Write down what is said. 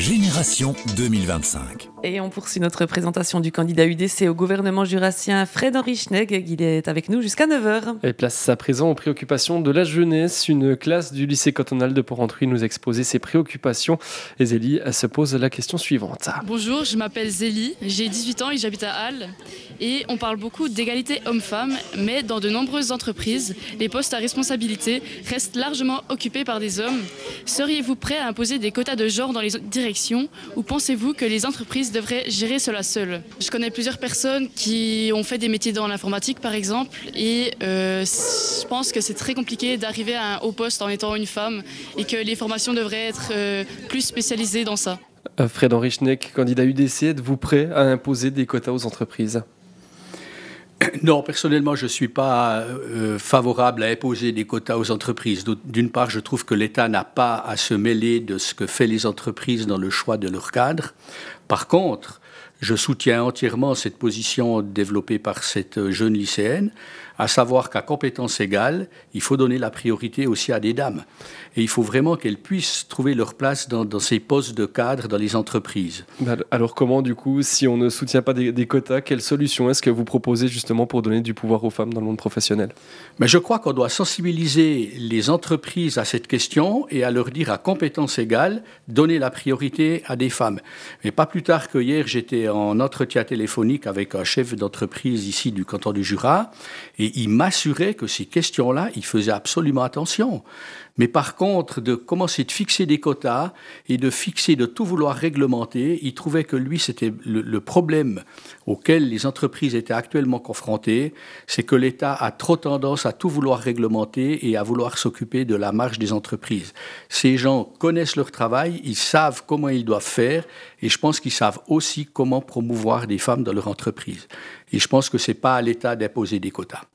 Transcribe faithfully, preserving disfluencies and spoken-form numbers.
Génération deux mille vingt-cinq. Et on poursuit notre présentation du candidat U D C au gouvernement jurassien Fred-Henri Schnegg. Il est avec nous jusqu'à neuf heures. Et place à présent aux préoccupations de la jeunesse. Une classe du lycée cantonal de Porrentruy nous exposait ses préoccupations. Et Zélie se pose la question suivante. Bonjour, je m'appelle Zélie, j'ai dix-huit ans et j'habite à Halle. Et on parle beaucoup d'égalité homme-femme, mais dans de nombreuses entreprises, les postes à responsabilité restent largement occupés par des hommes. Seriez-vous prêt à imposer des quotas de genre dans les directions ou pensez-vous que les entreprises devraient gérer cela seules ? Je connais plusieurs personnes qui ont fait des métiers dans l'informatique par exemple et euh, je pense que c'est très compliqué d'arriver à un haut poste en étant une femme et que les formations devraient être euh, plus spécialisées dans ça. Fred-Henri Schnegg, candidat U D C, êtes-vous prêt à imposer des quotas aux entreprises ? Non, personnellement, je ne suis pas euh, favorable à imposer des quotas aux entreprises. D'une part, je trouve que l'État n'a pas à se mêler de ce que font les entreprises dans le choix de leur cadre. Par contre, je soutiens entièrement cette position développée par cette jeune lycéenne, à savoir qu'à compétences égales, il faut donner la priorité aussi à des dames. Et il faut vraiment qu'elles puissent trouver leur place dans, dans ces postes de cadre dans les entreprises. Alors comment, du coup, si on ne soutient pas des, des quotas, quelle solution est-ce que vous proposez justement pour donner du pouvoir aux femmes dans le monde professionnel ? Mais je crois qu'on doit sensibiliser les entreprises à cette question et à leur dire à compétences égales, donner la priorité à des femmes. Mais pas plus tard que hier, j'étais en entretien téléphonique avec un chef d'entreprise ici du canton du Jura et il m'assurait que ces questions-là, il faisait absolument attention. Mais par contre, de commencer de fixer des quotas et de fixer, de tout vouloir réglementer, il trouvait que lui, c'était le, le problème auquel les entreprises étaient actuellement confrontées, c'est que l'État a trop tendance à tout vouloir réglementer et à vouloir s'occuper de la marge des entreprises. Ces gens connaissent leur travail, ils savent comment ils doivent faire et je pense qu'ils savent aussi comment promouvoir des femmes dans leur entreprise. Et je pense que ce n'est pas à l'État d'imposer des quotas.